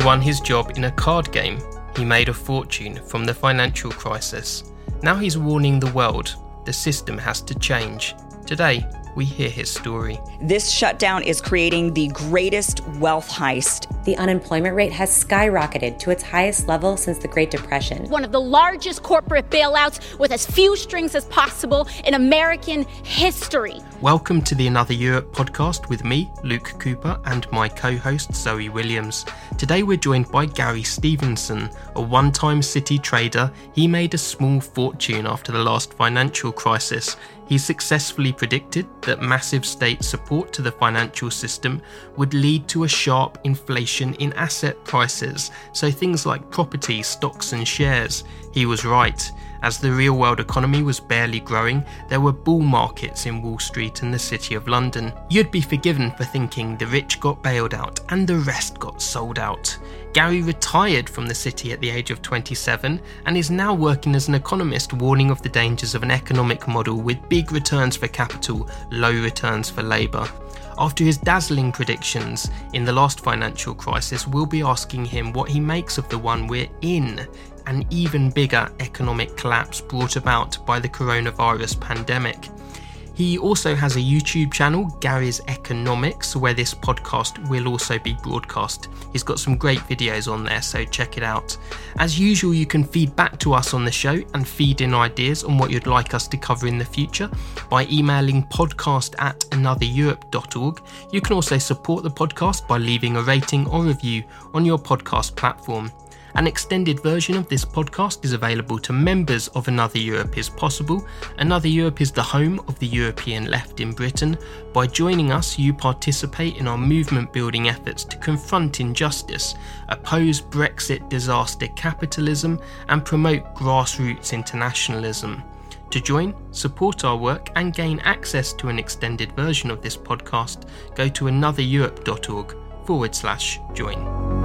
won his job in a card game. He made a fortune from the financial crisis. Now he's warning the world. The system has to change. Today, we hear his story. This shutdown is creating the greatest wealth heist. The unemployment rate has skyrocketed to its highest level since the Great Depression. One of the largest corporate bailouts with as few strings as possible in American history. Welcome to the Another Europe podcast with me, Luke Cooper, and my co-host Zoe Williams. Today we're joined by Gary Stevenson, a one-time City trader. He made a small fortune after the last financial crisis. He successfully predicted that massive state support to the financial system would lead to a sharp inflation in asset prices, so things like property, stocks and shares. He was right. As the real-world economy was barely growing, there were bull markets in Wall Street and the City of London. You'd be forgiven for thinking the rich got bailed out and the rest got sold out. Gary retired from the City at the age of 27 and is now working as an economist, warning of the dangers of an economic model with big returns for capital, low returns for labour. After his dazzling predictions in the last financial crisis, we'll be asking him what he makes of the one we're in, an even bigger economic collapse brought about by the coronavirus pandemic. He also has a YouTube channel, Gary's Economics, where this podcast will also be broadcast. He's got some great videos on there, so check it out. As usual, you can feed back to us on the show and feed in ideas on what you'd like us to cover in the future by emailing podcast@anothereurope.org. You can also support the podcast by leaving a rating or review on your podcast platform. An extended version of this podcast is available to members of Another Europe is Possible. Another Europe is the home of the European left in Britain. By joining us, you participate in our movement-building efforts to confront injustice, oppose Brexit disaster capitalism, and promote grassroots internationalism. To join, support our work, and gain access to an extended version of this podcast, go to anothereurope.org/join.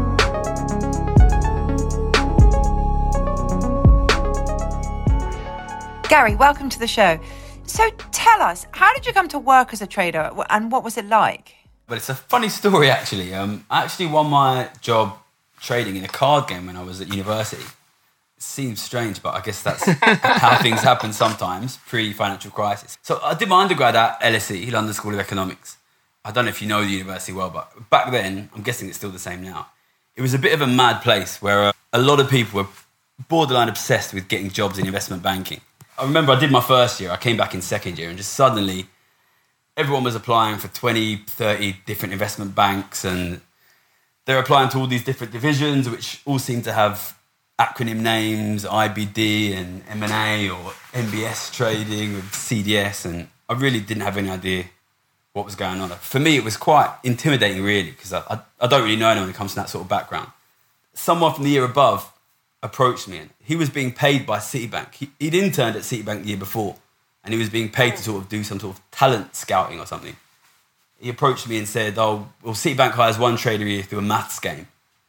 Gary, welcome to the show. So tell us, how did you come to work as a trader and what was it like? Well, it's a funny story, actually. I actually won my job trading in a card game when I was at university. It seems strange, but I guess that's how things happen sometimes, pre-financial crisis. So I did my undergrad at LSE, London School of Economics. I don't know if you know the university well, but back then, I'm guessing it's still the same now, it was a bit of a mad place where a lot of people were borderline obsessed with getting jobs in investment banking. I remember I did my first year, I came back in second year, and just suddenly everyone was applying for 20, 30 different investment banks, and they're applying to all these different divisions, which all seem to have acronym names, IBD and M&A or MBS trading with CDS, and I really didn't have any idea what was going on. For me, it was quite intimidating, really, because I don't really know anyone when it comes to that sort of background. Someone from the year above approached me, and he was being paid by Citibank. He'd interned at Citibank the year before, and he was being paid to sort of do some sort of talent scouting or something. He approached me and said, "Oh, well, Citibank hires one trader a year through a maths game.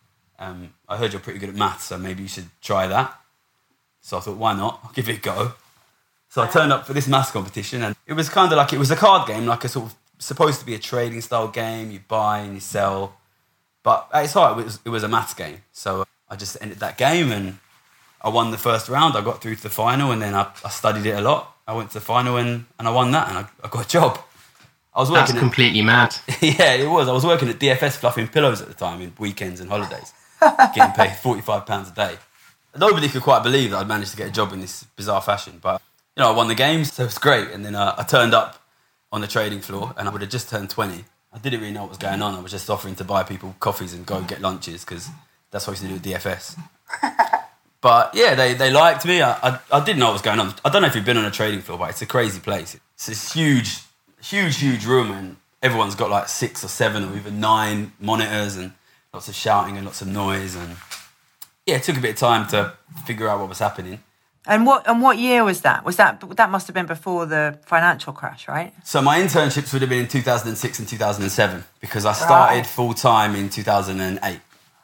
I heard you're pretty good at maths, so maybe you should try that." So I thought, why not? I'll give it a go. So I turned up for this maths competition, and it was kind of like, it was a card game, like a sort of supposed to be a trading style game. You buy and you sell, but at its heart, it was a maths game. So I just entered that game and I won the first round. I got through to the final, and then I studied it a lot. I went to the final and I won that, and I got a job. I was working. That's completely mad. Yeah, it was. I was working at DFS fluffing pillows at the time in weekends and holidays, getting paid £45 a day. Nobody could quite believe that I'd managed to get a job in this bizarre fashion, but I won the games, so it was great. And then I turned up on the trading floor, and I would have just turned 20. I didn't really know what was going on. I was just offering to buy people coffees and go get lunches because that's what I used to do at DFS. But yeah, they liked me. I didn't know what was going on. I don't know if you've been on a trading floor, but it's a crazy place. It's this huge room, and everyone's got like 6 or 7 or even 9 monitors and lots of shouting and lots of noise. And yeah, it took a bit of time to figure out what was happening. And what year was that? That must have been before the financial crash, right? So my internships would have been in 2006 and 2007 because I started full-time in 2008.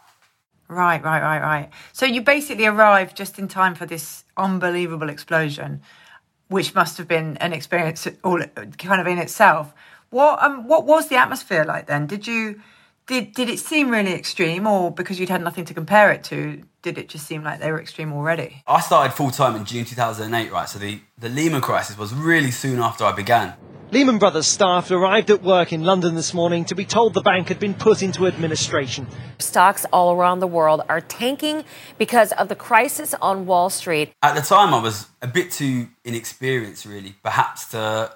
Right. So you basically arrived just in time for this unbelievable explosion, which must have been an experience all kind of in itself. What was the atmosphere like then? Did you Did it seem really extreme, or because you'd had nothing to compare it to, did it just seem like they were extreme already? I started full-time in June 2008, right? So the Lehman crisis was really soon after I began. Lehman Brothers staff arrived at work in London this morning to be told the bank had been put into administration. Stocks all around the world are tanking because of the crisis on Wall Street. At the time, I was a bit too inexperienced, really, perhaps to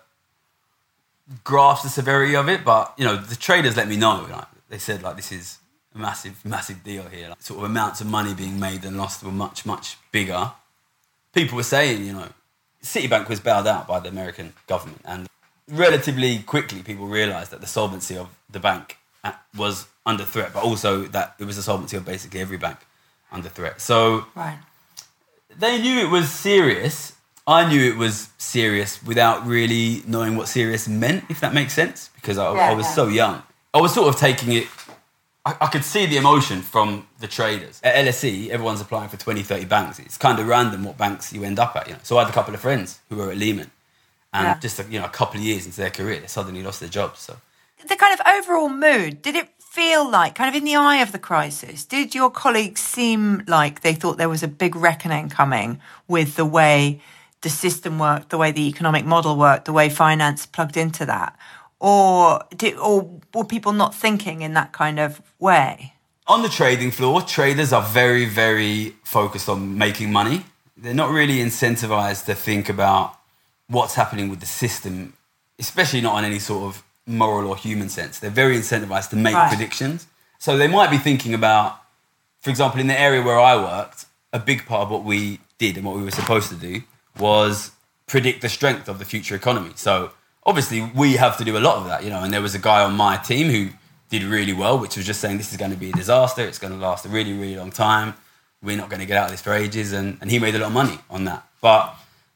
grasp the severity of it. But, you know, the traders let me know. Like, they said, like, this is a massive, massive deal here. Like, sort of amounts of money being made and lost were much, much bigger. People were saying, you know, Citibank was bailed out by the American government, and relatively quickly people realised that the solvency of the bank was under threat, but also that it was the solvency of basically every bank under threat. So they knew it was serious. I knew it was serious without really knowing what serious meant, if that makes sense, because I was so young. I was sort of taking it, I could see the emotion from the traders. At LSE, everyone's applying for 20, 30 banks. It's kind of random what banks you end up at. You know? So I had a couple of friends who were at Lehman, and just a couple of years into their career, they suddenly lost their jobs. So the kind of overall mood, did it feel like, kind of in the eye of the crisis, did your colleagues seem like they thought there was a big reckoning coming with the way the system worked, the way the economic model worked, the way finance plugged into that? Or were people not thinking in that kind of way? On the trading floor, traders are very, very focused on making money. They're not really incentivized to think about what's happening with the system, especially not on any sort of moral or human sense. They're very incentivized to make predictions. So they might be thinking about, for example, in the area where I worked, a big part of what we did and what we were supposed to do was predict the strength of the future economy. So obviously we have to do a lot of that, and there was a guy on my team who did really well, which was just saying this is going to be a disaster, it's going to last a really, really long time, we're not going to get out of this for ages, and he made a lot of money on that. But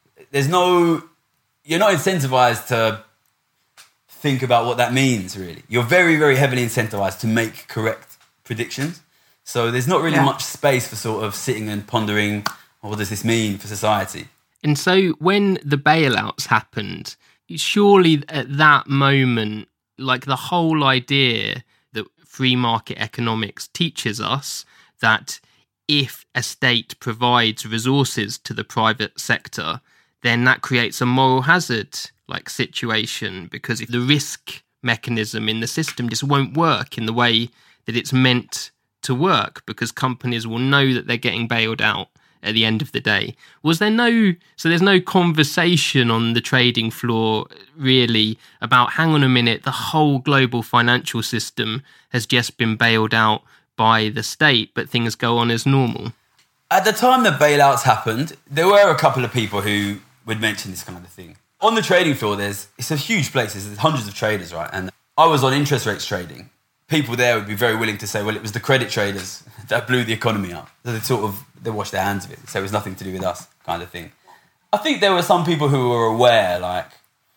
you're not incentivized to think about what that means, really. You're very, very heavily incentivized to make correct predictions. So there's not really much space for sort of sitting and pondering, what does this mean for society? And so when the bailouts happened, surely at that moment, like the whole idea that free market economics teaches us that if a state provides resources to the private sector, then that creates a moral hazard like situation, because if the risk mechanism in the system just won't work in the way that it's meant to work, because companies will know that they're getting bailed out at the end of the day. There's no conversation on the trading floor really about, hang on a minute, the whole global financial system has just been bailed out by the state, but things go on as normal. At the time the bailouts happened, there were a couple of people who would mention this kind of thing. On the trading floor, it's a huge place. There's hundreds of traders, right? And I was on interest rates trading. People there would be very willing to say, well, it was the credit traders that blew the economy up. So they washed their hands of it. So it was nothing to do with us, kind of thing. I think there were some people who were aware, like,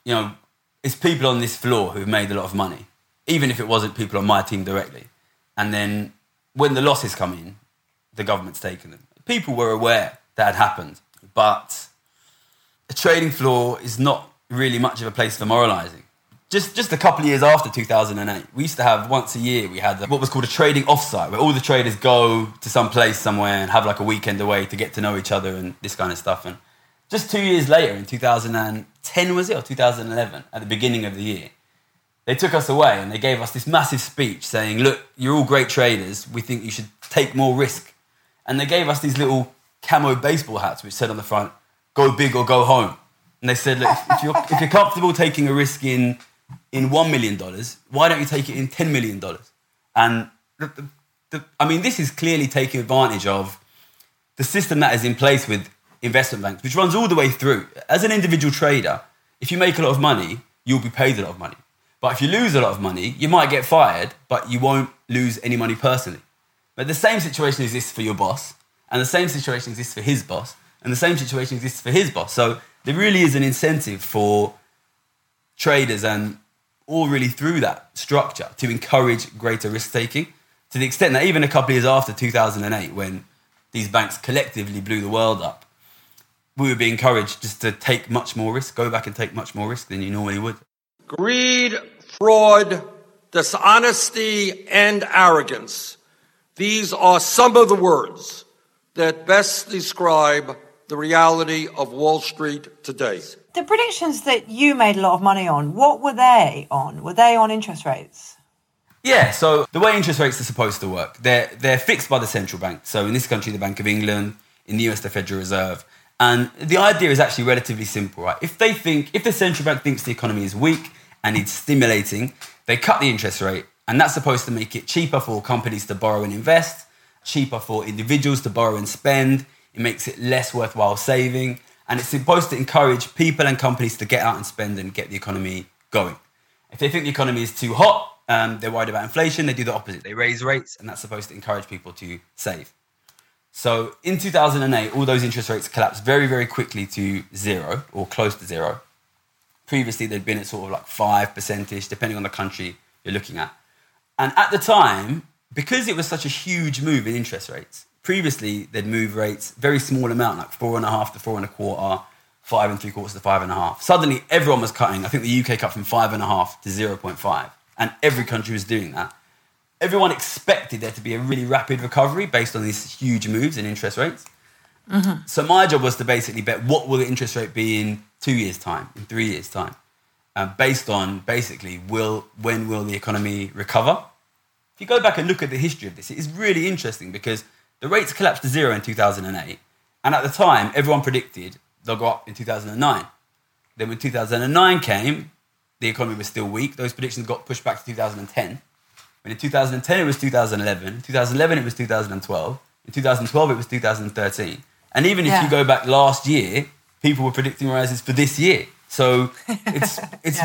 it's people on this floor who've made a lot of money, even if it wasn't people on my team directly. And then when the losses come in, the government's taken them. People were aware that had happened, but a trading floor is not really much of a place for moralising. Just a couple of years after 2008, we used to have, once a year, we had what was called a trading offsite, where all the traders go to some place somewhere and have like a weekend away to get to know each other and this kind of stuff. And just 2 years later, in 2010, was it, or 2011, at the beginning of the year, they took us away and they gave us this massive speech saying, look, you're all great traders, we think you should take more risk. And they gave us these little camo baseball hats which said on the front, go big or go home. And they said, look, if you're comfortable taking a risk in $1 million, why don't you take it in $10 million? And this is clearly taking advantage of the system that is in place with investment banks, which runs all the way through. As an individual trader, if you make a lot of money, you'll be paid a lot of money. But if you lose a lot of money, you might get fired, but you won't lose any money personally. But the same situation exists for your boss, and the same situation exists for his boss, and the same situation exists for his boss. So there really is an incentive for traders and all really through that structure to encourage greater risk-taking, to the extent that even a couple of years after 2008, when these banks collectively blew the world up, we would be encouraged just to take much more risk, go back and take much more risk than you normally would. Greed, fraud, dishonesty, and arrogance. These are some of the words that best describe the reality of Wall Street today. The predictions that you made a lot of money on, what were they on? Were they on interest rates? Yeah, so the way interest rates are supposed to work, they're fixed by the central bank. So in this country, the Bank of England, in the US, the Federal Reserve. And the idea is actually relatively simple, right? If the central bank thinks the economy is weak and needs stimulating, they cut the interest rate. And that's supposed to make it cheaper for companies to borrow and invest, cheaper for individuals to borrow and spend. It makes it less worthwhile saving. And it's supposed to encourage people and companies to get out and spend and get the economy going. If they think the economy is too hot, they're worried about inflation, they do the opposite. They raise rates, and that's supposed to encourage people to save. So in 2008, all those interest rates collapsed very, very quickly to zero or close to zero. Previously, they'd been at sort of like 5%, depending on the country you're looking at. And at the time, because it was such a huge move in interest rates, previously they'd move rates very small amount, like 4.5 to 4.25, 5.75 to 5.5. Suddenly, everyone was cutting. I think the UK cut from 5.5 to 0.5, and every country was doing that. Everyone expected there to be a really rapid recovery based on these huge moves in interest rates. Mm-hmm. So my job was to basically bet what will the interest rate be in 2 years' time, in 3 years' time, based on basically when will the economy recover. If you go back and look at the history of this, it is really interesting because the rates collapsed to zero in 2008. And at the time, everyone predicted they'll go up in 2009. Then when 2009 came, the economy was still weak. Those predictions got pushed back to 2010. When in 2010, it was 2011. In 2011, it was 2012. In 2012, it was 2013. And even if you go back last year, people were predicting rises for this year. So it's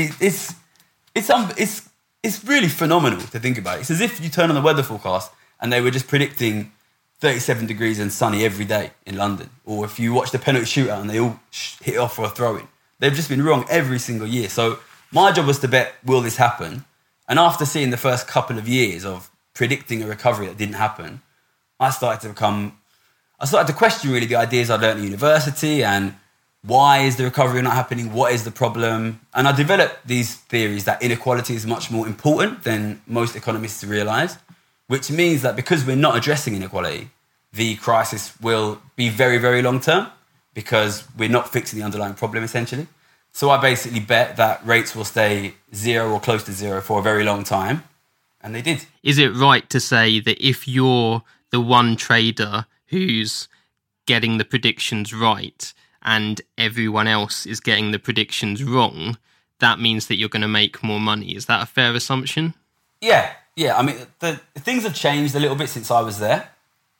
really phenomenal to think about. It's as if you turn on the weather forecast and they were just predicting 37 degrees and sunny every day in London. Or if you watch the penalty shootout and they all hit it off for a throw-in. They've just been wrong every single year. So my job was to bet, will this happen? And after seeing the first couple of years of predicting a recovery that didn't happen, I started to question really the ideas I learned at university and why is the recovery not happening? What is the problem? And I developed these theories that inequality is much more important than most economists realise, which means that because we're not addressing inequality, the crisis will be very, very long term because we're not fixing the underlying problem essentially. So I basically bet that rates will stay zero or close to zero for a very long time. And they did. Is it right to say that if you're the one trader who's getting the predictions right and everyone else is getting the predictions wrong, that means that you're going to make more money? Is that a fair assumption? Yeah. I mean, the things have changed a little bit since I was there.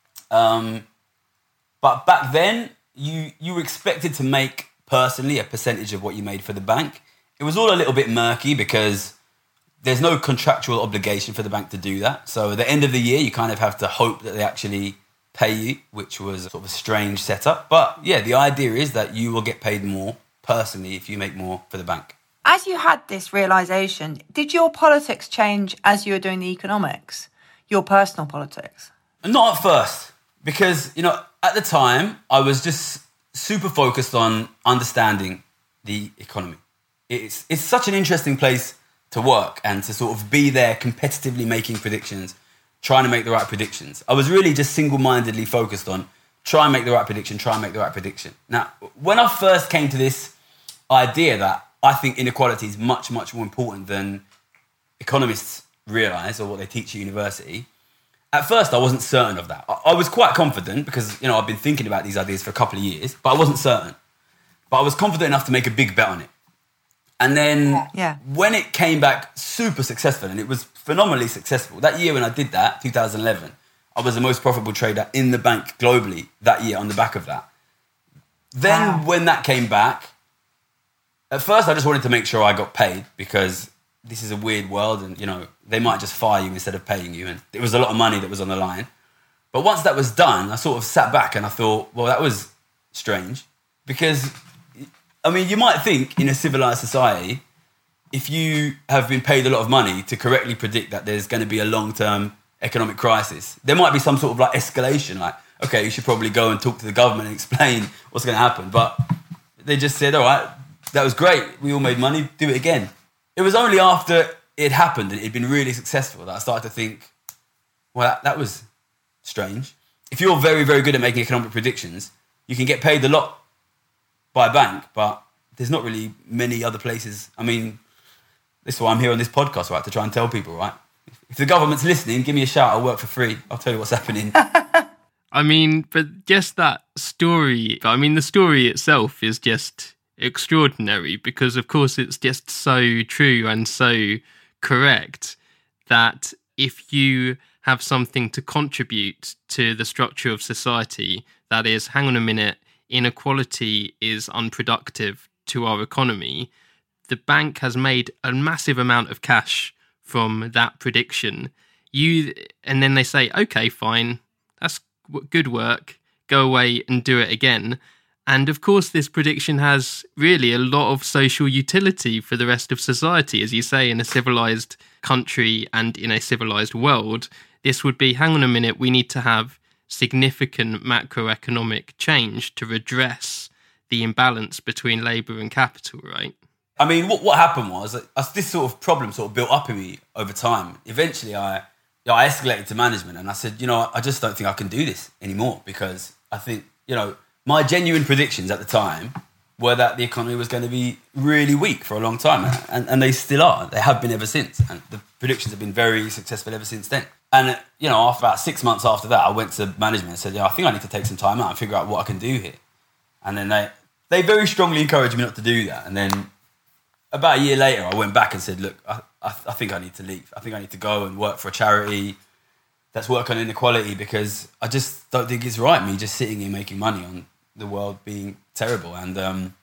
But back then, you were expected to make personally a percentage of what you made for the bank. It was all a little bit murky because there's no contractual obligation for the bank to do that. So at the end of the year, you kind of have to hope that they actually pay you, which was sort of a strange setup. But yeah, the idea is that you will get paid more personally if you make more for the bank. As you had this realisation, did your politics change as you were doing the economics? Your personal politics? Not at first, because, at the time, I was just super focused on understanding the economy. It's such an interesting place to work and to sort of be there competitively making predictions, trying to make the right predictions. I was really just single-mindedly focused on try and make the right prediction. Now, when I first came to this idea that I think inequality is much, much more important than economists realise or what they teach at university, at first I wasn't certain of that. I was quite confident because, I've been thinking about these ideas for a couple of years, but I wasn't certain. But I was confident enough to make a big bet on it. And then when it came back super successful, and it was phenomenally successful, that year when I did that, 2011, I was the most profitable trader in the bank globally that year on the back of that. Then when that came back, at first I just wanted to make sure I got paid because this is a weird world and, they might just fire you instead of paying you. And it was a lot of money that was on the line. But once that was done, I sort of sat back and I thought, well, that was strange because, you might think in a civilized society, if you have been paid a lot of money to correctly predict that there's going to be a long-term economic crisis, there might be some sort of escalation, okay, you should probably go and talk to the government and explain what's going to happen. But they just said, all right, that was great. We all made money. Do it again. It was only after it happened and it'd been really successful that I started to think, well, that was strange. If you're very, very good at making economic predictions, you can get paid a lot by a bank, but there's not really many other places. I mean, this is why I'm here on this podcast, right, to try and tell people, right? If the government's listening, give me a shout, I'll work for free. I'll tell you what's happening. I mean, but just that story, the story itself is just extraordinary because, of course, it's just so true and so correct that if you have something to contribute to the structure of society, that is, hang on a minute, inequality is unproductive to our economy, the bank has made a massive amount of cash from that prediction. And then they say, okay, fine, that's good work, go away and do it again. And of course, this prediction has really a lot of social utility for the rest of society. As you say, in a civilized country and in a civilized world, this would be, hang on a minute, we need to have significant macroeconomic change to redress the imbalance between labour and capital, right? I mean, what happened was this sort of problem sort of built up in me over time. Eventually, I escalated to management and I said, I just don't think I can do this anymore because I think, my genuine predictions at the time were that the economy was going to be really weak for a long time. And they still are. They have been ever since. And the predictions have been very successful ever since then. And, after about 6 months after that, I went to management and said, I think I need to take some time out and figure out what I can do here. And then they very strongly encouraged me not to do that. And then about a year later, I went back and said, look, I think I need to leave. I think I need to go and work for a charity that's work on inequality because I just don't think it's right, me just sitting here making money on the world being terrible. And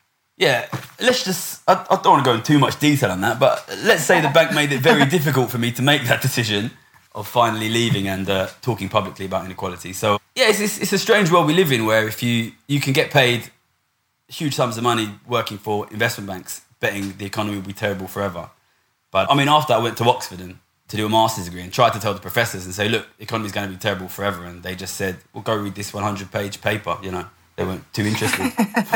let's just, I don't want to go into too much detail on that, but let's say the bank made it very difficult for me to make that decision of finally leaving and talking publicly about inequality. So yeah, it's a strange world we live in where if you can get paid huge sums of money working for investment banks, betting the economy will be terrible forever. But after I went to Oxford and to do a master's degree and tried to tell the professors and say, look, the economy's going to be terrible forever. And they just said, well, go read this 100-page paper, They weren't too interested.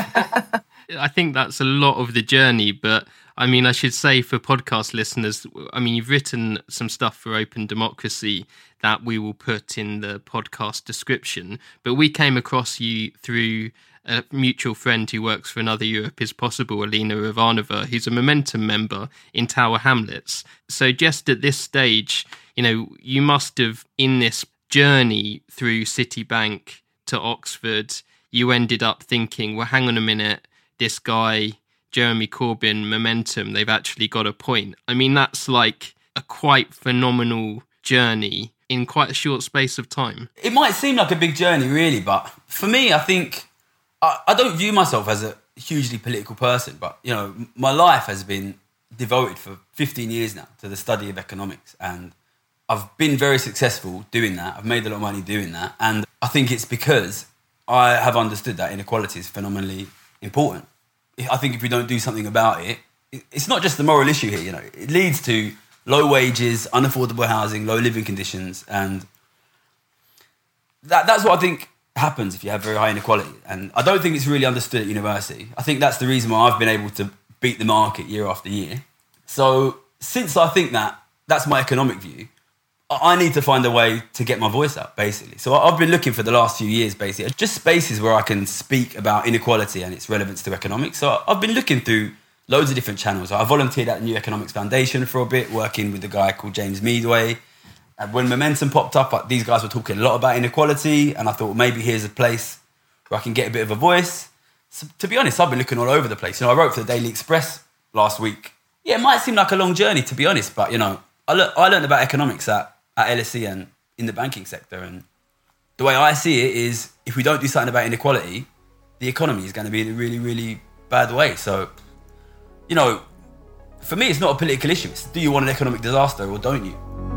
I think that's a lot of the journey, but I should say for podcast listeners, you've written some stuff for Open Democracy that we will put in the podcast description, but we came across you through a mutual friend who works for Another Europe is Possible, Alina Ivanova, who's a Momentum member in Tower Hamlets. So just at this stage, you must have, in this journey through Citibank to Oxford, you ended up thinking, well, hang on a minute, this guy, Jeremy Corbyn, Momentum, they've actually got a point. That's like a quite phenomenal journey in quite a short space of time. It might seem like a big journey, really, but for me, I think I don't view myself as a hugely political person, but, my life has been devoted for 15 years now to the study of economics, and I've been very successful doing that. I've made a lot of money doing that, and I think it's because I have understood that inequality is phenomenally important. I think if we don't do something about it, it's not just the moral issue here, It leads to low wages, unaffordable housing, low living conditions, and that's what I think happens if you have very high inequality. And I don't think it's really understood at university. I think that's the reason why I've been able to beat the market year after year. So since I think that's my economic view, I need to find a way to get my voice out, basically. So I've been looking for the last few years, basically, just spaces where I can speak about inequality and its relevance to economics. So I've been looking through loads of different channels. I volunteered at the New Economics Foundation for a bit, working with a guy called James Meadway. And when Momentum popped up, these guys were talking a lot about inequality, and I thought, well, maybe here's a place where I can get a bit of a voice. So, to be honest, I've been looking all over the place. I wrote for the Daily Express last week. Yeah, it might seem like a long journey, to be honest, but, I learned about economics at LSE and in the banking sector, and the way I see it is if we don't do something about inequality, the economy is going to be in a really, really bad way. So, for me, it's not a political issue. It's, do you want an economic disaster or don't you?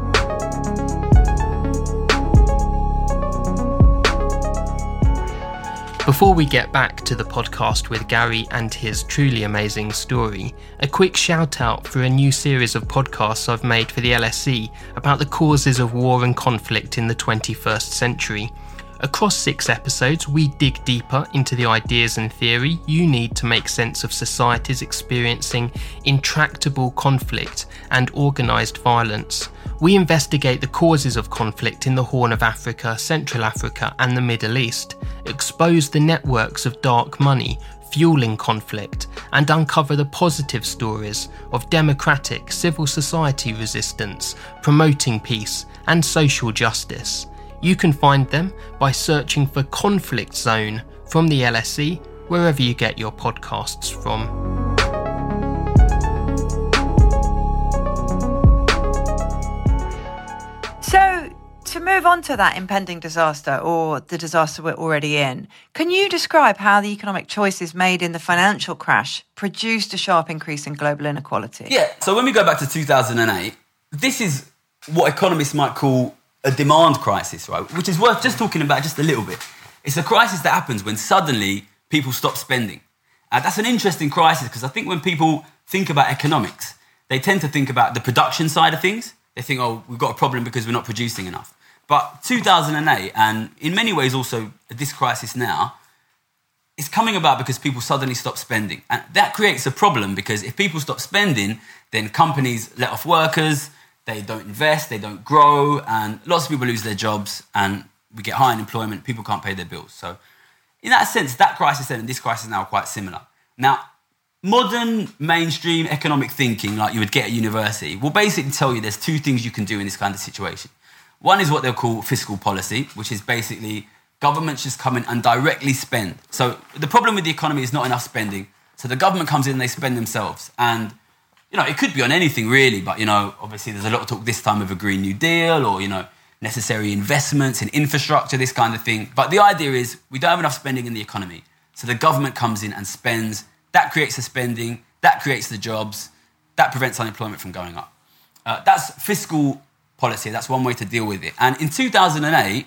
Before we get back to the podcast with Gary and his truly amazing story, a quick shout out for a new series of podcasts I've made for the LSE about the causes of war and conflict in the 21st century. Across 6 episodes, we dig deeper into the ideas and theory you need to make sense of societies experiencing intractable conflict and organised violence. We investigate the causes of conflict in the Horn of Africa, Central Africa and the Middle East, expose the networks of dark money fueling conflict, and uncover the positive stories of democratic civil society resistance, promoting peace and social justice. You can find them by searching for Conflict Zone from the LSE, wherever you get your podcasts from. So, to move on to that impending disaster, or the disaster we're already in, can you describe how the economic choices made in the financial crash produced a sharp increase in global inequality? Yeah, so when we go back to 2008, this is what economists might call a demand crisis, right? Which is worth just talking about just a little bit. It's a crisis that happens when suddenly people stop spending. That's an interesting crisis because I think when people think about economics, they tend to think about the production side of things. They think, oh, we've got a problem because we're not producing enough. But 2008, and in many ways also this crisis now, is coming about because people suddenly stop spending. And that creates a problem because if people stop spending, then companies let off workers, they don't invest, they don't grow, and lots of people lose their jobs, and we get high unemployment, people can't pay their bills. So in that sense, that crisis then and this crisis now are quite similar. Now, modern mainstream economic thinking, like you would get at university, will basically tell you there's 2 things you can do in this kind of situation. One is what they'll call fiscal policy, which is basically governments just come in and directly spend. So the problem with the economy is not enough spending. So the government comes in and they spend themselves. And, it could be on anything really, but, obviously there's a lot of talk this time of a Green New Deal or, necessary investments in infrastructure, this kind of thing. But the idea is we don't have enough spending in the economy. So the government comes in and spends. That creates the spending, that creates the jobs, that prevents unemployment from going up. That's fiscal policy. That's one way to deal with it. And in 2008,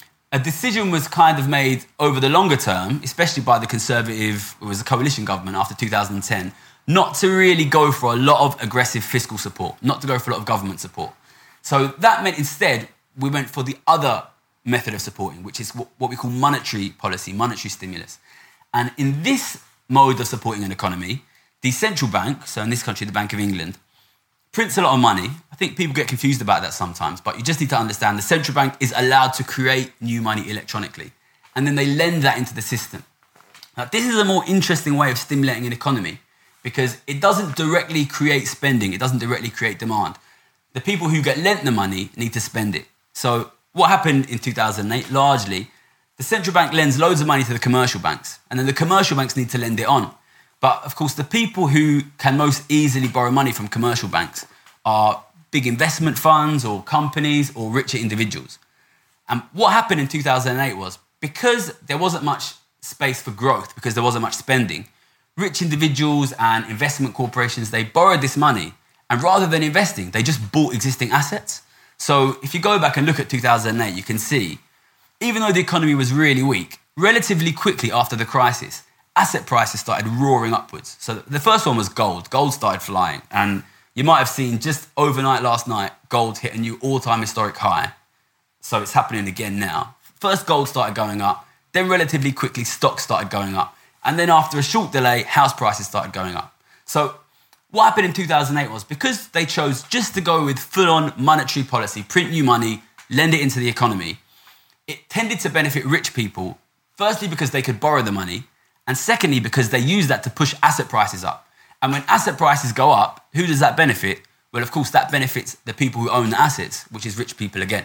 a decision was kind of made over the longer term, especially by the Conservative, it was a coalition government after 2010, not to really go for a lot of aggressive fiscal support, not to go for a lot of government support. So that meant instead we went for the other method of supporting, which is what we call monetary policy, monetary stimulus. And in this mode of supporting an economy, the central bank, so in this country, the Bank of England, prints a lot of money. I think people get confused about that sometimes, but you just need to understand the central bank is allowed to create new money electronically, and then they lend that into the system. Now, this is a more interesting way of stimulating an economy because it doesn't directly create spending, it doesn't directly create demand. The people who get lent the money need to spend it. So what happened in 2008, largely, the central bank lends loads of money to the commercial banks, and then the commercial banks need to lend it on. But of course, the people who can most easily borrow money from commercial banks are big investment funds or companies or richer individuals. And what happened in 2008 was because there wasn't much space for growth, because there wasn't much spending, rich individuals and investment corporations, they borrowed this money, and rather than investing, they just bought existing assets. So if you go back and look at 2008, you can see, even though the economy was really weak, relatively quickly after the crisis, asset prices started roaring upwards. So the first one was gold. Gold started flying. And you might have seen just overnight last night, gold hit a new all-time historic high. So it's happening again now. First, gold started going up. Then relatively quickly, stocks started going up. And then after a short delay, house prices started going up. So what happened in 2008 was because they chose just to go with full-on monetary policy, print new money, lend it into the economy, it tended to benefit rich people, firstly because they could borrow the money, and secondly because they use that to push asset prices up. And when asset prices go up, who does that benefit? Well, of course, that benefits the people who own the assets, which is rich people again.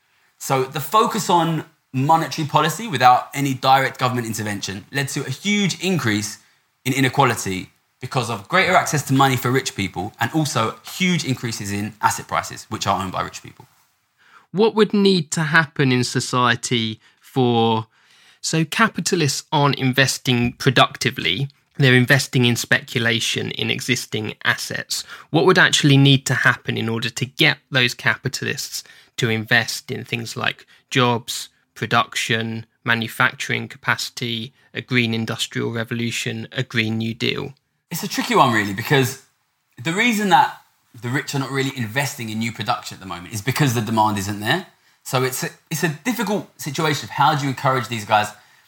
So the focus on monetary policy without any direct government intervention led to a huge increase in inequality because of greater access to money for rich people and also huge increases in asset prices, which are owned by rich people. What would need to happen in society so capitalists aren't investing productively, they're investing in speculation in existing assets. What would actually need to happen in order to get those capitalists to invest in things like jobs, production, manufacturing capacity, a green industrial revolution, a Green New Deal? It's a tricky one, really, because the reason that the rich are not really investing in new production at the moment is because the demand isn't there. So it's a difficult situation of how do you encourage these guys.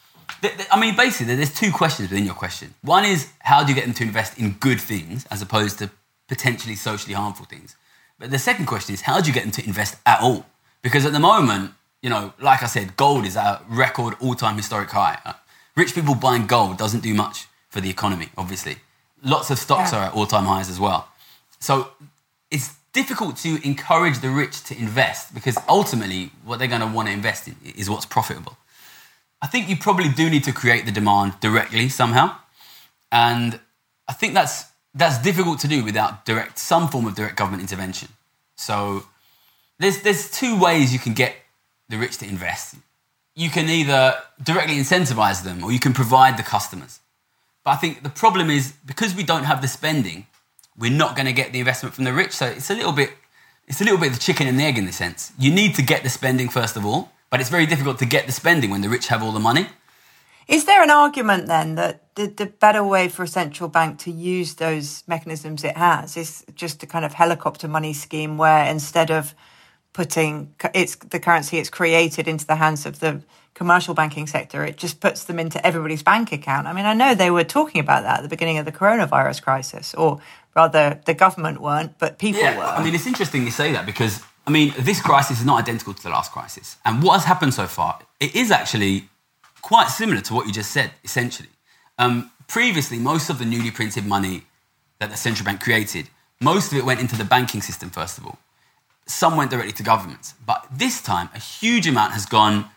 I mean, basically, there's two questions within your question. One is, how do you get them to invest in good things as opposed to potentially socially harmful things? But the second question is, how do you get them to invest at all? Because at the moment, you know, like I said, gold is at a record all-time historic high. Rich people buying gold doesn't do much for the economy, obviously. Lots of stocks are at all-time highs as well. So it's difficult to encourage the rich to invest because ultimately what they're going to want to invest in is what's profitable. I think you probably do need to create the demand directly somehow. And I think that's difficult to do without some form of direct government intervention. So there's two ways you can get the rich to invest. You can either directly incentivize them or you can provide the customers. But I think the problem is because we don't have the spending, we're not going to get the investment from the rich. So it's a little bit the chicken and the egg in this sense. You need to get the spending first of all, but it's very difficult to get the spending when the rich have all the money. Is there an argument then that the better way for a central bank to use those mechanisms it has is just a kind of helicopter money scheme where instead of putting the currency it's created into the hands of the commercial banking sector, it just puts them into everybody's bank account? I mean, I know they were talking about that at the beginning of the coronavirus crisis, or rather the government weren't, but people were. I mean, it's interesting you say that because, I mean, this crisis is not identical to the last crisis. And what has happened so far, it is actually quite similar to what you just said, essentially. Previously, most of the newly printed money that the central bank created, most of it went into the banking system, first of all. Some went directly to governments. But this time, a huge amount has gone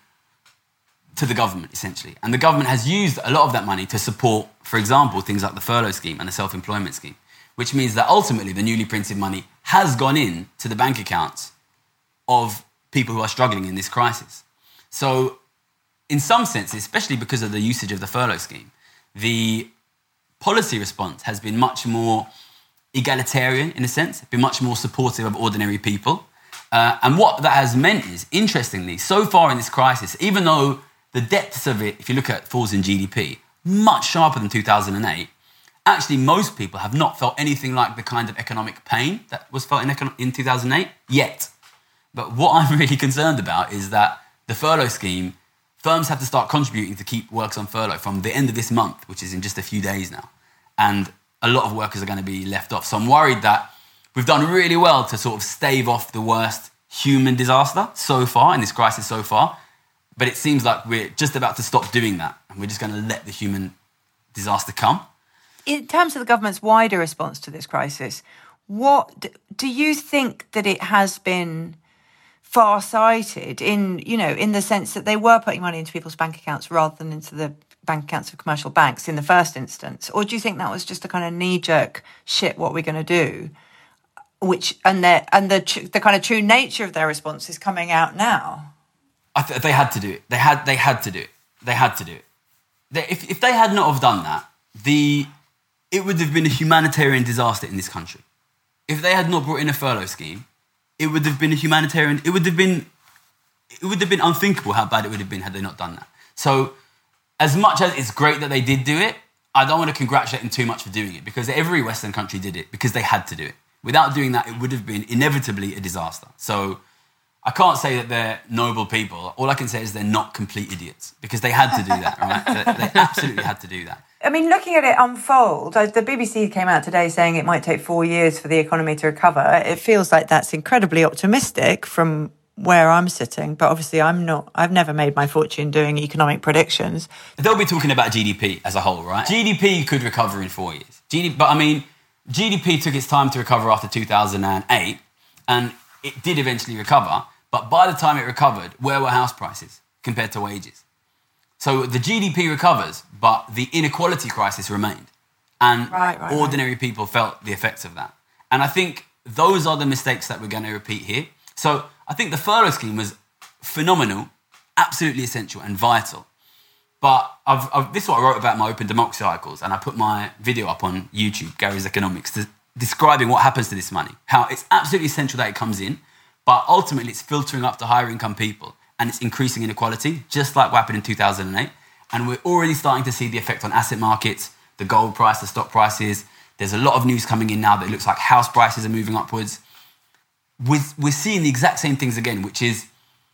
to the government, essentially. And the government has used a lot of that money to support, for example, things like the furlough scheme and the self-employment scheme, which means that ultimately the newly printed money has gone in to the bank accounts of people who are struggling in this crisis. So in some sense, especially because of the usage of the furlough scheme, the policy response has been much more egalitarian in a sense, been much more supportive of ordinary people. And what that has meant is, interestingly, so far in this crisis, even though the depths of it, if you look at falls in GDP, much sharper than 2008, actually most people have not felt anything like the kind of economic pain that was felt in 2008 yet. But what I'm really concerned about is that the furlough scheme, firms have to start contributing to keep workers on furlough from the end of this month, which is in just a few days now. And a lot of workers are going to be left off. So I'm worried that we've done really well to sort of stave off the worst human disaster so far, in this crisis so far. But it seems like we're just about to stop doing that. And we're just going to let the human disaster come. In terms of the government's wider response to this crisis, what do you think that it has been far-sighted in the sense that they were putting money into people's bank accounts rather than into the bank accounts of commercial banks in the first instance? Or do you think that was just a kind of knee-jerk shit, what we're going to do, the kind of true nature of their response is coming out now? They had to do it. They had to do it. If they had not have done that, it would have been a humanitarian disaster in this country. If they had not brought in a furlough scheme, it would have been it would have been unthinkable how bad it would have been had they not done that. So as much as it's great that they did do it, I don't want to congratulate them too much for doing it because every Western country did it because they had to do it. Without doing that, it would have been inevitably a disaster. So I can't say that they're noble people. All I can say is they're not complete idiots because they had to do that, right? They absolutely had to do that. I mean, looking at it unfold, the BBC came out today saying it might take 4 years for the economy to recover. It feels like that's incredibly optimistic from where I'm sitting, but obviously I've never made my fortune doing economic predictions. They'll be talking about GDP as a whole, right? GDP could recover in 4 years. GDP took its time to recover after 2008, and it did eventually recover. But by the time it recovered, where were house prices compared to wages? So the GDP recovers, but the inequality crisis remained. And ordinary people felt the effects of that. And I think those are the mistakes that we're going to repeat here. So I think the furlough scheme was phenomenal, absolutely essential and vital. But this is what I wrote about in my Open Democracy articles, and I put my video up on YouTube, Gary's Economics, describing what happens to this money, how it's absolutely essential that it comes in, but ultimately it's filtering up to higher income people and it's increasing inequality, just like what happened in 2008. And we're already starting to see the effect on asset markets, the gold price, the stock prices. There's a lot of news coming in now that it looks like house prices are moving upwards. We're seeing the exact same things again, which is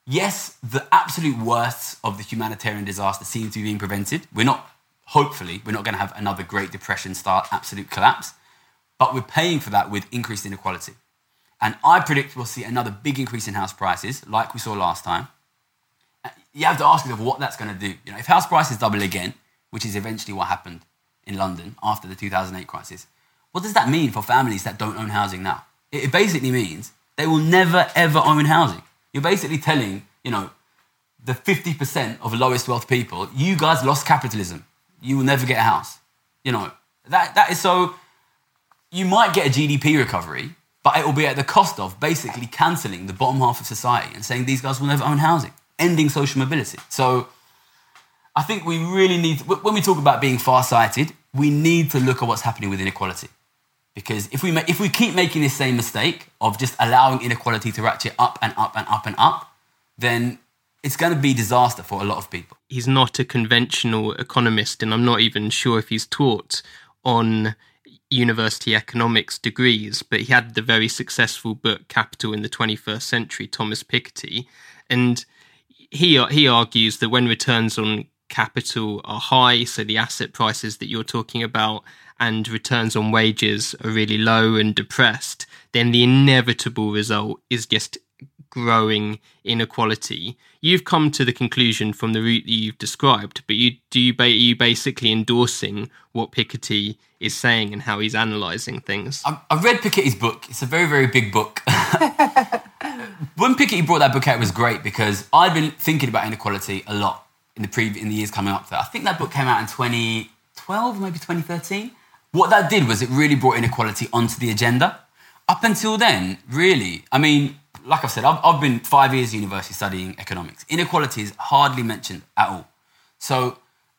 yes, the absolute worst of the humanitarian disaster seems to be being prevented. Hopefully, we're not going to have another Great Depression style absolute collapse, but we're paying for that with increased inequality. And I predict we'll see another big increase in house prices, like we saw last time. You have to ask yourself what that's going to do. If house prices double again, which is eventually what happened in London after the 2008 crisis, what does that mean for families that don't own housing now? It basically means they will never, ever own housing. You're basically telling, the 50% of lowest wealth people, you guys lost capitalism. You will never get a house. That is so... You might get a GDP recovery, but it will be at the cost of basically cancelling the bottom half of society and saying these guys will never own housing, ending social mobility. So I think we really need... When we talk about being far-sighted, we need to look at what's happening with inequality. Because if we keep making this same mistake of just allowing inequality to ratchet up and up and up and up, then it's going to be disaster for a lot of people. He's not a conventional economist, and I'm not even sure if he's taught on university economics degrees, but he had the very successful book Capital in the 21st Century, Thomas Piketty, and he argues that when returns on capital are high, so the asset prices that you're talking about, and returns on wages are really low and depressed, then the inevitable result is just growing inequality. You've come to the conclusion from the route that you've described, but are you basically endorsing what Piketty is saying and how he's analysing things? I've read Piketty's book. It's a very, very big book. When Piketty brought that book out, it was great because I'd been thinking about inequality a lot in the years coming up to that. I think that book came out in 2012, maybe 2013. What that did was it really brought inequality onto the agenda. Up until then, really, like I've said, I've been 5 years at university studying economics. Inequality is hardly mentioned at all. So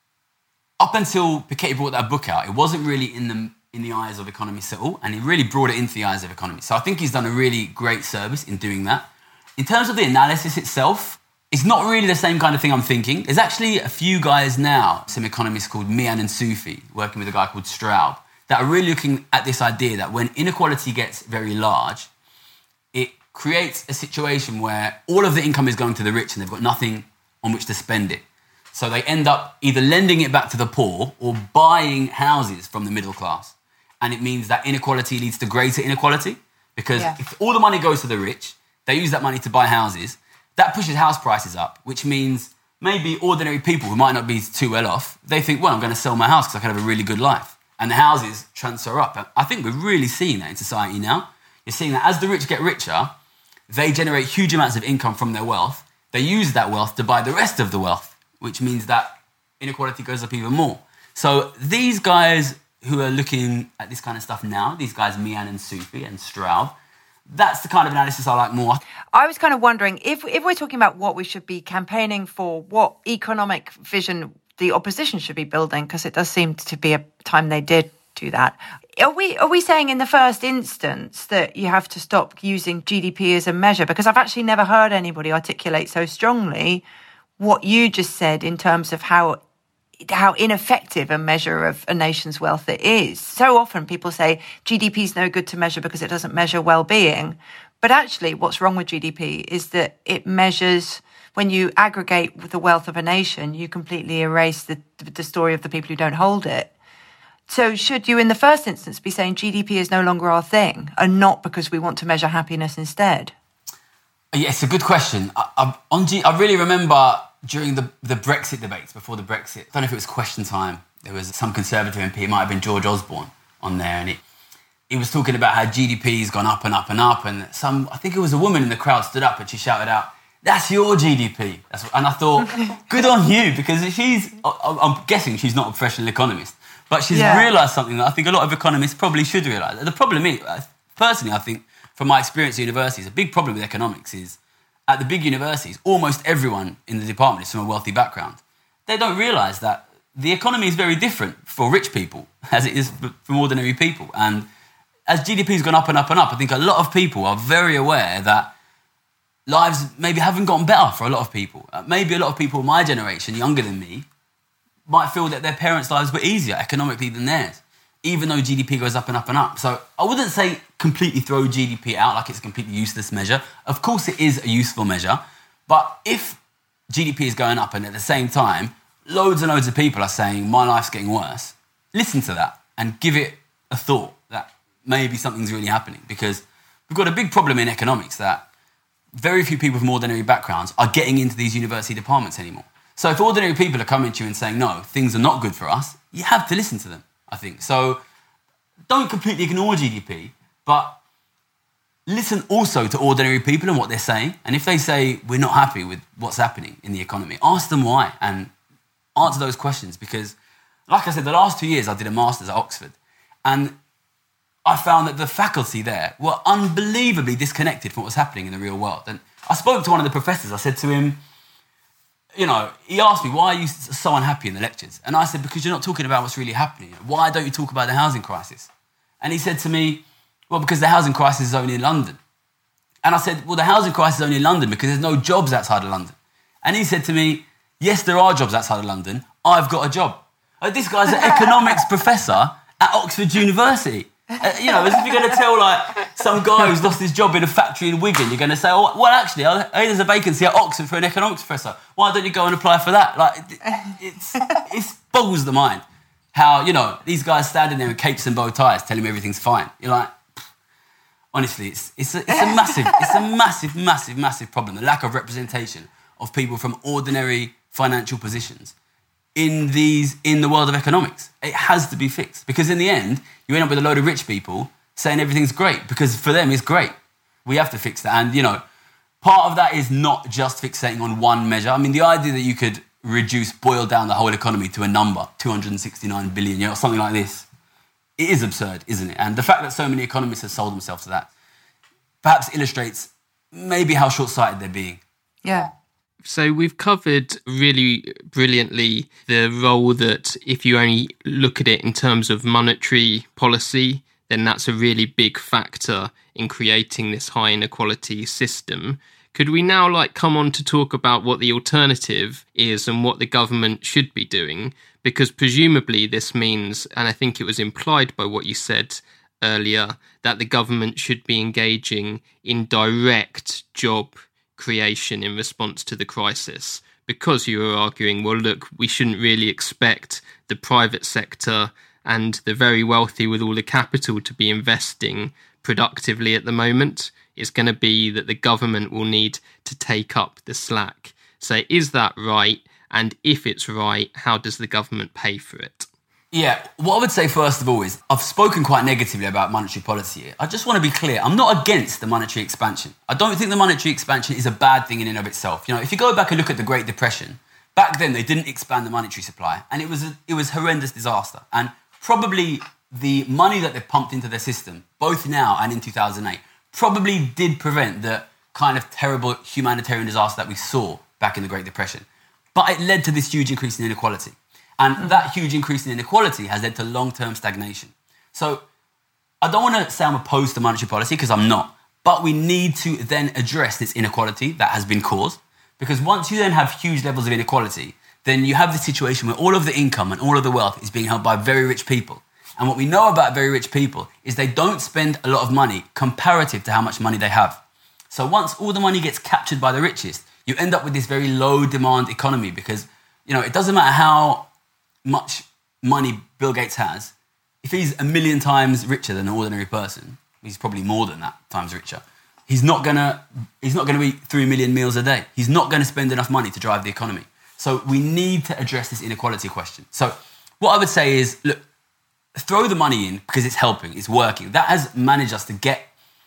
up until Piketty brought that book out, it wasn't really in the eyes of economists at all, and he really brought it into the eyes of economists. So I think he's done a really great service in doing that. In terms of the analysis itself, it's not really the same kind of thing I'm thinking. There's actually a few guys now, some economists called Mian and Sufi, working with a guy called Straub, that are really looking at this idea that when inequality gets very large, it creates a situation where all of the income is going to the rich and they've got nothing on which to spend it. So they end up either lending it back to the poor or buying houses from the middle class. And it means that inequality leads to greater inequality because if all the money goes to the rich, they use that money to buy houses, that pushes house prices up, which means maybe ordinary people who might not be too well off, they think, well, I'm going to sell my house because I can have a really good life. And the houses transfer up. I think we're really seeing that in society now. You're seeing that as the rich get richer, they generate huge amounts of income from their wealth. They use that wealth to buy the rest of the wealth, which means that inequality goes up even more. So these guys who are looking at this kind of stuff now, these guys Mian and Sufi and Straub, that's the kind of analysis I like more. I was kind of wondering, if we're talking about what we should be campaigning for, what economic vision the opposition should be building, because it does seem to be a time they did do that. Are we saying in the first instance that you have to stop using GDP as a measure? Because I've actually never heard anybody articulate so strongly what you just said in terms of how ineffective a measure of a nation's wealth it is. So often people say GDP is no good to measure because it doesn't measure well-being. But actually what's wrong with GDP is that it measures... When you aggregate the wealth of a nation, you completely erase the story of the people who don't hold it. So should you, in the first instance, be saying GDP is no longer our thing, and not because we want to measure happiness instead? Yeah, it's a good question. I really remember during the Brexit debates, before the Brexit, I don't know if it was Question Time, there was some Conservative MP, it might have been George Osborne on there, and he was talking about how GDP's gone up and up and up, and I think it was a woman in the crowd stood up and she shouted out, "That's your GDP." And I thought, good on you, because I'm guessing she's not a professional economist, but she's realised something that I think a lot of economists probably should realise. The problem is, personally, I think, from my experience at universities, a big problem with economics is, at the big universities, almost everyone in the department is from a wealthy background. They don't realise that the economy is very different for rich people as it is for ordinary people. And as GDP's gone up and up and up, I think a lot of people are very aware that lives maybe haven't gotten better for a lot of people. Maybe a lot of people my generation, younger than me, might feel that their parents' lives were easier economically than theirs, even though GDP goes up and up and up. So I wouldn't say completely throw GDP out like it's a completely useless measure. Of course it is a useful measure, But if GDP is going up and at the same time, loads and loads of people are saying, my life's getting worse, listen to that and give it a thought that maybe something's really happening, because we've got a big problem in economics that very few people from ordinary backgrounds are getting into these university departments anymore. So if ordinary people are coming to you and saying, no, things are not good for us, you have to listen to them, I think. So don't completely ignore GDP, but listen also to ordinary people and what they're saying. And if they say, we're not happy with what's happening in the economy, ask them why and answer those questions. Because, like I said, the last 2 years I did a master's at Oxford, and I found that the faculty there were unbelievably disconnected from what was happening in the real world. And I spoke to one of the professors. I said to him, you know, he asked me, why are you so unhappy in the lectures? And I said, because you're not talking about what's really happening. Why don't you talk about the housing crisis? And he said to me, well, because the housing crisis is only in London. And I said, well, the housing crisis is only in London because there's no jobs outside of London. And he said to me, yes, there are jobs outside of London. I've got a job. Like, this guy's an economics professor at Oxford University. You know, as if you're going to tell, like, some guy who's lost his job in a factory in Wigan, you're going to say, oh, well, actually, there's a vacancy at Oxford for an economics professor. Why don't you go and apply for that? Like, it boggles the mind how, you know, these guys standing there in capes and bow ties telling me everything's fine. You're like, honestly, it's a massive problem, the lack of representation of people from ordinary financial positions in the world of economics. It has to be fixed, because in the end, you end up with a load of rich people saying everything's great, because for them it's great. We have to fix that. And, you know, part of that is not just fixating on one measure. I mean, the idea that you could boil down the whole economy to a number, 269 billion, you know, something like this, it is absurd, isn't it? And the fact that so many economists have sold themselves to that perhaps illustrates maybe how short-sighted they're being. Yeah. So we've covered really brilliantly the role that if you only look at it in terms of monetary policy, then that's a really big factor in creating this high inequality system. Could we now come on to talk about what the alternative is and what the government should be doing? Because presumably this means, and I think it was implied by what you said earlier, that the government should be engaging in direct job creation in response to the crisis, because you were arguing, well, look, we shouldn't really expect the private sector and the very wealthy with all the capital to be investing productively at the moment. It's going to be that the government will need to take up the slack. So is that right? And if it's right, how does the government pay for it? Yeah, what I would say first of all is I've spoken quite negatively about monetary policy here. I just want to be clear. I'm not against the monetary expansion. I don't think the monetary expansion is a bad thing in and of itself. You know, if you go back and look at the Great Depression, back then they didn't expand the monetary supply, and it was horrendous disaster. And probably the money that they've pumped into their system, both now and in 2008, probably did prevent the kind of terrible humanitarian disaster that we saw back in the Great Depression. But it led to this huge increase in inequality. And that huge increase in inequality has led to long-term stagnation. So I don't want to say I'm opposed to monetary policy, because I'm not. But we need to then address this inequality that has been caused. Because once you then have huge levels of inequality, then you have the situation where all of the income and all of the wealth is being held by very rich people. And what we know about very rich people is they don't spend a lot of money comparative to how much money they have. So once all the money gets captured by the richest, you end up with this very low demand economy, because, you know, it doesn't matter how much money Bill Gates has. If he's 1 million times richer than an ordinary person, he's probably more than that times richer, he's not gonna eat 3 million meals a day. He's not gonna spend enough money to drive the economy. So we need to address this inequality question. So what I would say is, look, throw the money in because it's helping, it's working. That has managed us to get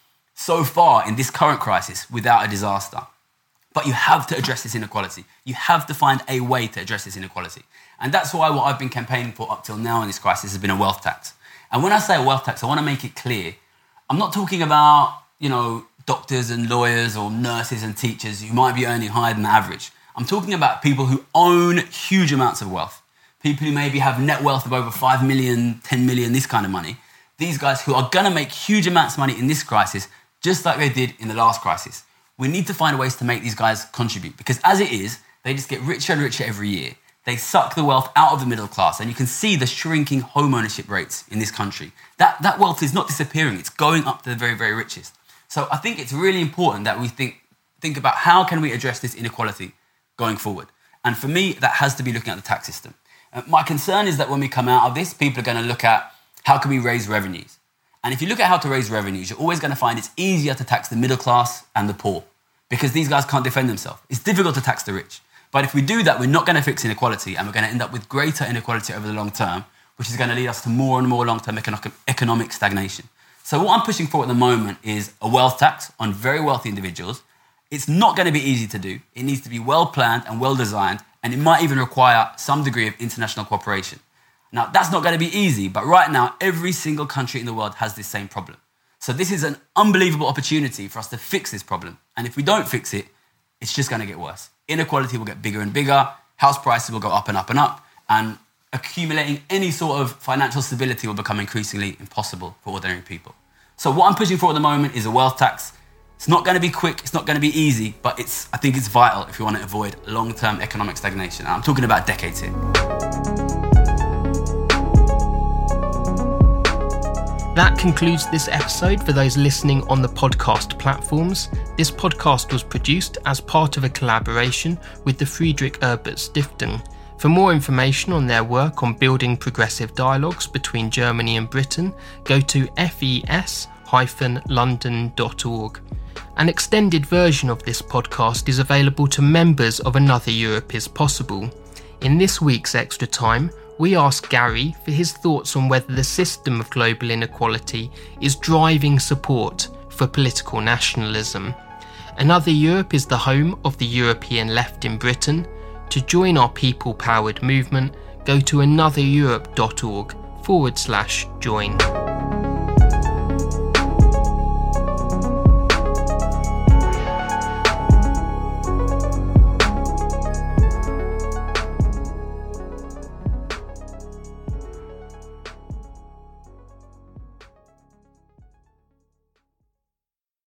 so far in this current crisis without a disaster. But you have to address this inequality. You have to find a way to address this inequality. And that's why what I've been campaigning for up till now in this crisis has been a wealth tax. And when I say a wealth tax, I want to make it clear, I'm not talking about, you know, doctors and lawyers or nurses and teachers who might be earning higher than the average. I'm talking about people who own huge amounts of wealth. People who maybe have net wealth of over 5 million, 10 million, this kind of money. These guys who are going to make huge amounts of money in this crisis, just like they did in the last crisis. We need to find ways to make these guys contribute, because as it is, they just get richer and richer every year. They suck the wealth out of the middle class, and you can see the shrinking home ownership rates in this country. That wealth is not disappearing, it's going up to the very, very richest. So I think it's really important that we think think about how can we address this inequality going forward. And for me, that has to be looking at the tax system. My concern is that when we come out of this, people are going to look at how can we raise revenues. And if you look at how to raise revenues, you're always going to find it's easier to tax the middle class and the poor because these guys can't defend themselves. It's difficult to tax the rich. But if we do that, we're not going to fix inequality, and we're going to end up with greater inequality over the long term, which is going to lead us to more and more long-term economic stagnation. So what I'm pushing for at the moment is a wealth tax on very wealthy individuals. It's not going to be easy to do. It needs to be well-planned and well-designed, and it might even require some degree of international cooperation. Now, that's not going to be easy, but right now, every single country in the world has this same problem. So this is an unbelievable opportunity for us to fix this problem. And if we don't fix it, it's just going to get worse. Inequality will get bigger and bigger, house prices will go up and up and up, and accumulating any sort of financial stability will become increasingly impossible for ordinary people. So what I'm pushing for at the moment is a wealth tax. It's not going to be quick, it's not going to be easy, but I think it's vital if we want to avoid long-term economic stagnation. And I'm talking about decades here. That concludes this episode for those listening on the podcast platforms. This podcast was produced as part of a collaboration with the Friedrich Ebert Stiftung. For more information on their work on building progressive dialogues between Germany and Britain, go to fes-london.org. An extended version of this podcast is available to members of Another Europe is Possible. In this week's Extra Time, we ask Gary for his thoughts on whether the system of global inequality is driving support for political nationalism. Another Europe is the home of the European left in Britain. To join our people-powered movement, go to anothereurope.org/join.